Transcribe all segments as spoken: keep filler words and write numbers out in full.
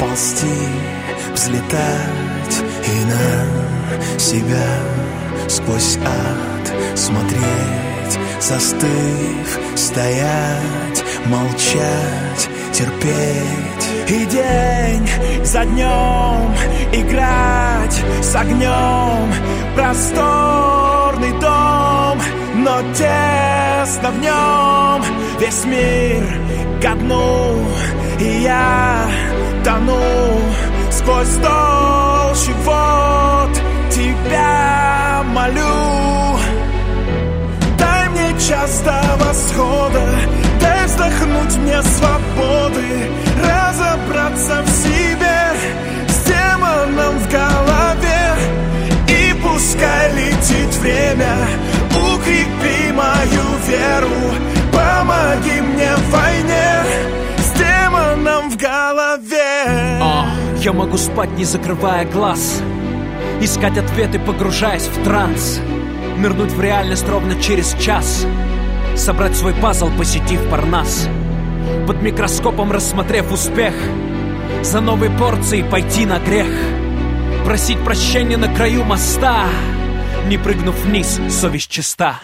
ползти, взлетать и на себя сквозь ад смотреть, застыв, стоять, молчать, терпеть. И день за днем играть с огнем, просторный дом, но тесно в нем, весь мир ко дну, и я тону сквозь толщу вод, тебя молю. Дай мне час до восхода, дай вздохнуть мне свободы, разобраться в себе с демоном в голове. И пускай летит время, укрепи мою веру, помоги мне в войне с демоном в голове. О, я могу спать, не закрывая глаз, искать ответы, погружаясь в транс, нырнуть в реальность ровно через час, собрать свой пазл, посетив Парнас, под микроскопом рассмотрев успех, за новой порцией пойти на грех, просить прощения на краю моста, не прыгнув вниз, совесть чиста.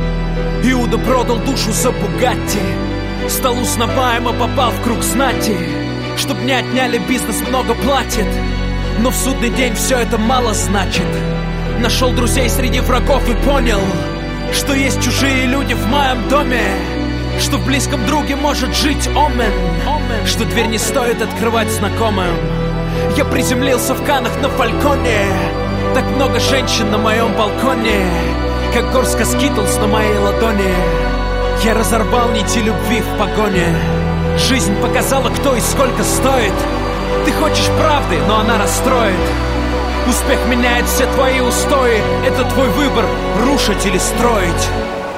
Иуда продал душу за Бугатти, стал узнаваем, а попал в круг знати. Чтоб не отняли, бизнес много платит, но в судный день все это мало значит. Нашел друзей среди врагов и понял, что есть чужие люди в моем доме, что в близком друге может жить омен, что дверь не стоит открывать знакомым. Я приземлился в Каннах на Фальконе, так много женщин на моем балконе, как горстка скитлс на моей ладони. Я разорвал нити любви в погоне. Жизнь показала, кто и сколько стоит. Ты хочешь правды, но она расстроит. Успех меняет все твои устои. Это твой выбор, рушить или строить.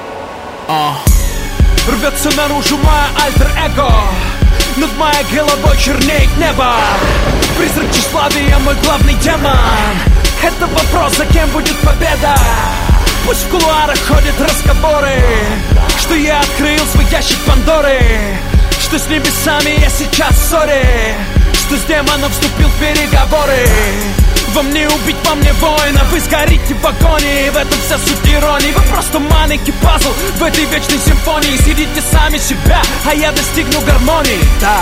О. Рвется наружу мое альтер-эго, над моей головой чернеет небо. Призрак тщеславия мой главный демон. Это вопрос, за кем будет победа. Пусть в кулуарах ходят разговоры, что я открыл свой ящик Пандоры, что с небесами я сейчас в ссоре, что с демоном вступил в переговоры. Вам не убить, во мне воина, вы сгорите в агонии. В этом вся суть иронии. Вы просто маленький пазл в этой вечной симфонии. Съедите сами себя, а я достигну гармонии. Да.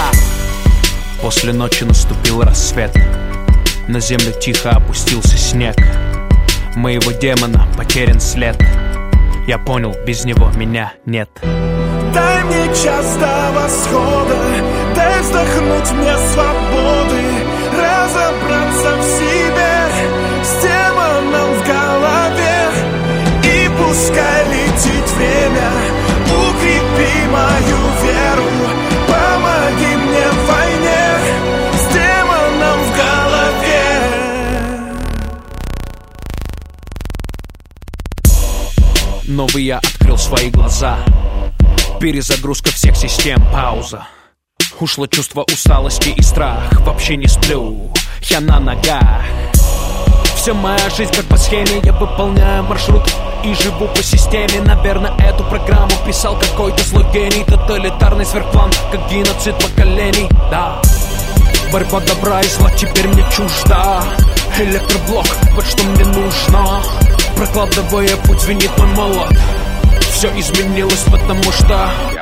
После ночи наступил рассвет, на землю тихо опустился снег. Моего демона потерян след. Я понял, без него меня нет. Дай мне час до восхода, дай вздохнуть мне свободы, разобраться в себе с демоном в голове. И пускай летит время, укрепи мою веру, помоги мне в войне с демоном в голове. Новый я открыл свои глаза, перезагрузка всех систем, пауза. Ушло чувство усталости и страх. Вообще не сплю, я на ногах. Вся моя жизнь как по схеме, я выполняю маршрут и живу по системе. Наверное, эту программу писал какой-то злой гений. Тоталитарный сверхплан, как геноцид поколений. Да, борьба добра и зла теперь мне чужда. Электроблок, вот что мне нужно. Прокладывая путь, звенит мой молот. Все изменилось, потому что